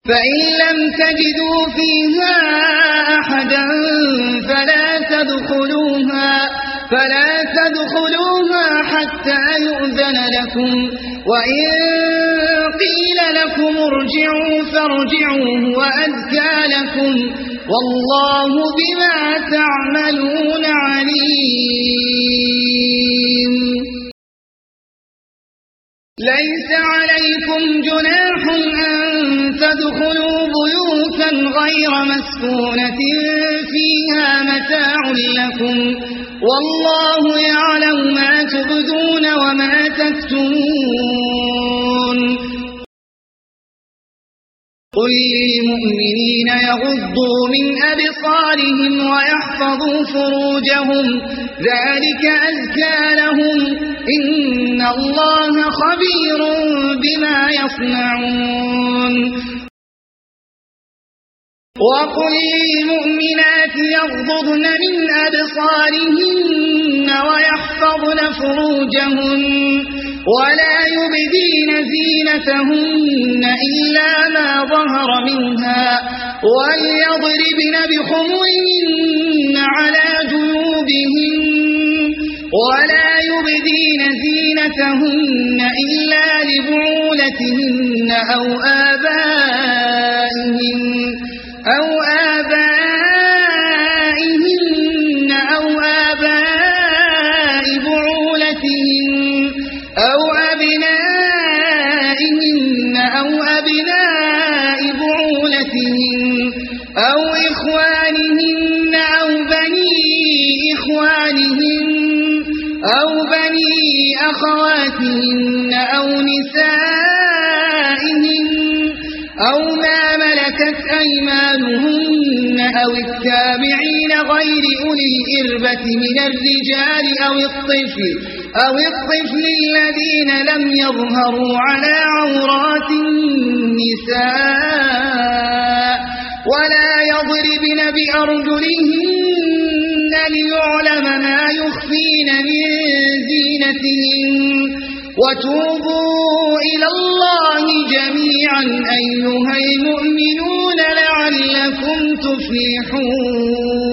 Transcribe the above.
فإن لم تجدوا فيها أحدا فلا تدخلوها حتى يؤذن لكم، وإن قيل لكم ارجعوا فارجعوا وأزكى لكم، والله بما تعملون عليم. ليس عليكم جناح أن تدخلوا بيوتا غير مسكونة فيها متاع لكم، والله يعلم ما تبدون وما تكتمون. قل للمؤمنين يغضوا من أبصارهم ويحفظوا فروجهم، ذلك أزكى لهم، إن الله خبير بما يصنعون. وقل للمؤمنات يغضضن من أبصارهن ويحفظن فروجهن ولا يبدين زينتهن إلا ما ظهر منها، وليضربن بخمرهن على جيوبهن ولا يبدين زينتهن إلا لبعولتهن أو آبائهن أو آباء بعولتهن أو أبنائهن أو أبناء بعولتهن أو إخوانهن أو بني إخوانهن أو بني أخواتهن أو نسائهن أو ما ملكت أيمانهن أو التابعين غير أولي الإربة من الرجال أو الطفل الذين لم يظهروا على عورات النساء، ولا يضربن بأرجلهن ليعلم ما يخفين من زينتهن، وتوبوا إلى الله جميعا أيها المؤمنون لعلكم تفلحون.